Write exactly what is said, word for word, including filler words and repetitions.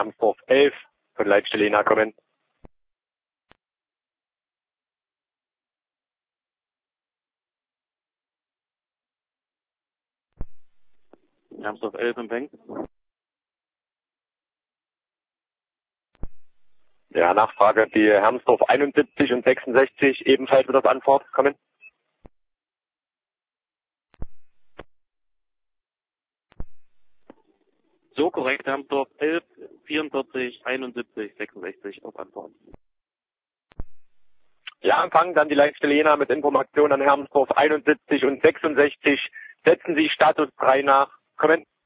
Hermsdorf elf von Leitstelle Jena kommen. Hermsdorf elf empfängt. Ja, Nachfrage, die Hermsdorf einundsiebzig und sechsundsechzig ebenfalls mit auf Antwort kommen. So korrekt, Hermsdorf elf, vierundvierzig, einundsiebzig, sechsundsechzig auf Antwort. Ja, empfangen dann die Leitstelle Jena mit Informationen an Hermsdorf einundsiebzig und sechsundsechzig. Setzen Sie Status drei nach. Kommen.